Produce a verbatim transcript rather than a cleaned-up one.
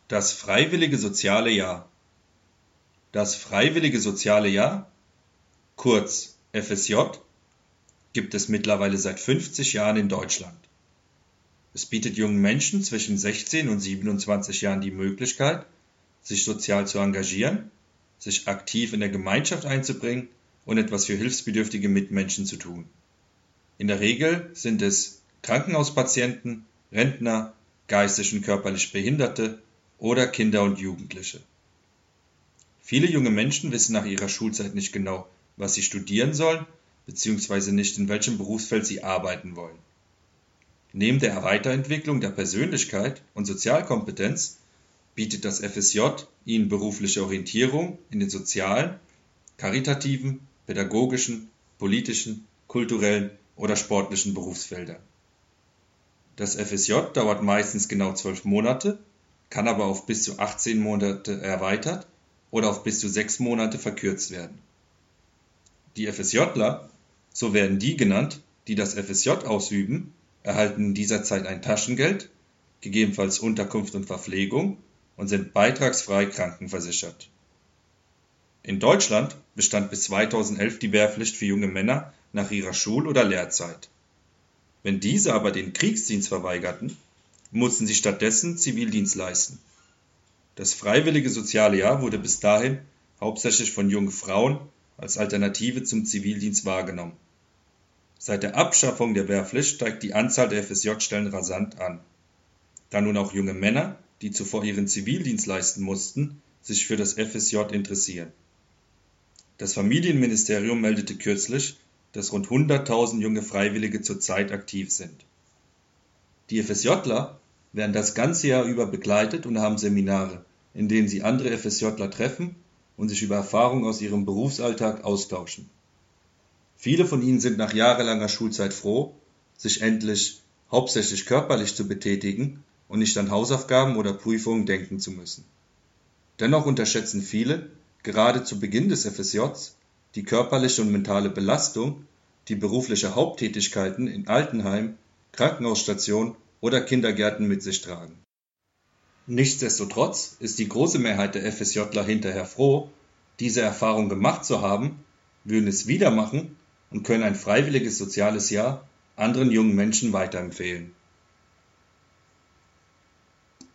Das Freiwillige Soziale Jahr. Das Freiwillige Soziale Jahr, kurz F S J, gibt es mittlerweile seit fünfzig Jahren in Deutschland. Es bietet jungen Menschen zwischen sechzehn und siebenundzwanzig Jahren die Möglichkeit, sich sozial zu engagieren, sich aktiv in der Gemeinschaft einzubringen und etwas für hilfsbedürftige Mitmenschen zu tun. In der Regel sind es Krankenhauspatienten, Rentner, geistig und körperlich Behinderte oder Kinder und Jugendliche. Viele junge Menschen wissen nach ihrer Schulzeit nicht genau, was sie studieren sollen, beziehungsweise nicht, in welchem Berufsfeld sie arbeiten wollen. Neben der Weiterentwicklung der Persönlichkeit und Sozialkompetenz bietet das F S J ihnen berufliche Orientierung in den sozialen, karitativen, pädagogischen, politischen, kulturellen oder sportlichen Berufsfeldern. Das F S J dauert meistens genau zwölf Monate, kann aber auf bis zu achtzehn Monate erweitert oder auf bis zu sechs Monate verkürzt werden. Die FSJler, so werden die genannt, die das F S J ausüben, erhalten in dieser Zeit ein Taschengeld, gegebenenfalls Unterkunft und Verpflegung und sind beitragsfrei krankenversichert. In Deutschland bestand bis zweitausendelf die Wehrpflicht für junge Männer nach ihrer Schul- oder Lehrzeit. Wenn diese aber den Kriegsdienst verweigerten, mussten sie stattdessen Zivildienst leisten. Das Freiwillige Soziale Jahr wurde bis dahin hauptsächlich von jungen Frauen als Alternative zum Zivildienst wahrgenommen. Seit der Abschaffung der Wehrpflicht steigt die Anzahl der F S J-Stellen rasant an, da nun auch junge Männer, die zuvor ihren Zivildienst leisten mussten, sich für das F S J interessieren. Das Familienministerium meldete kürzlich, dass rund hunderttausend junge Freiwillige zurzeit aktiv sind. Die FSJler werden das ganze Jahr über begleitet und haben Seminare, in denen sie andere FSJler treffen und sich über Erfahrungen aus ihrem Berufsalltag austauschen. Viele von ihnen sind nach jahrelanger Schulzeit froh, sich endlich hauptsächlich körperlich zu betätigen und nicht an Hausaufgaben oder Prüfungen denken zu müssen. Dennoch unterschätzen viele, gerade zu Beginn des F S Js, die körperliche und mentale Belastung, die berufliche Haupttätigkeiten in Altenheimen, Krankenhausstationen oder Kindergärten mit sich tragen. Nichtsdestotrotz ist die große Mehrheit der FSJler hinterher froh, diese Erfahrung gemacht zu haben, würden es wieder machen und können ein freiwilliges soziales Jahr anderen jungen Menschen weiterempfehlen.